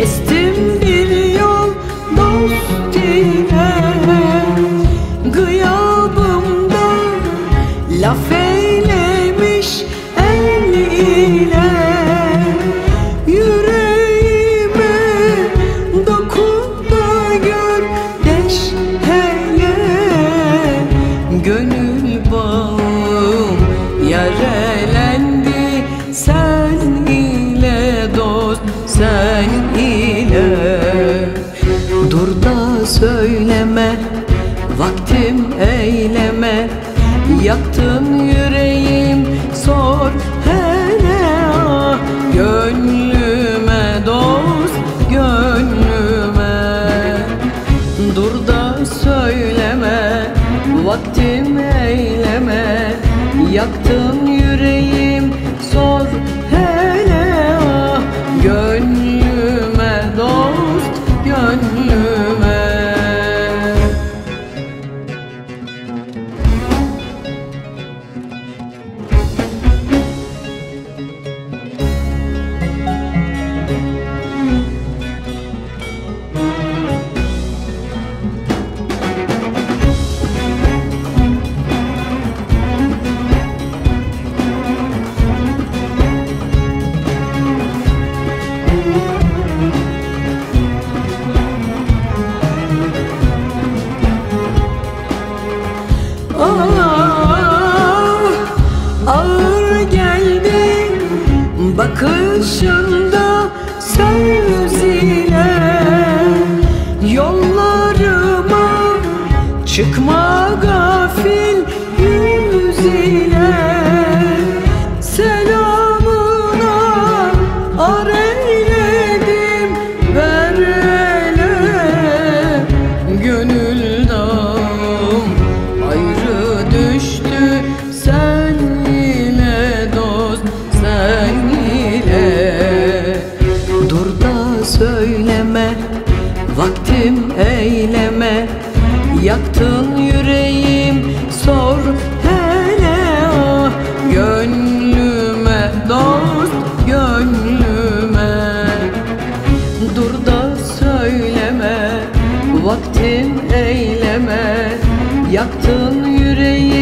Kestim bir yol dost ile, gıyabımda laf eylemiş el ile. Yüreğime dokun da gör deş hele, gönül bağım yarelendi sen ile dost, sen ile. Dur da söyleme, vaktim eyleme, yaktın yüreğim sor hele. Ah gönlüme dost, gönlüme. Dur da söyleme, vaktim eyleme, yaktın yüreğim sor hele. Ah gönlüme dost, gönlüme. Ağır geldi bakışında söz ile, yollarıma çıkma gafil yüz ile. Selamına ar eyledim ver ele, gönül dağım ayrı düştü sen ile dost, sen ile. Dur da söyleme, vaktim eyleme, yaktın yüreğim sor hele. Ah gönlüme dost, gönlüme. Dur da söyleme, vaktim eyleme, yaktın yüreğim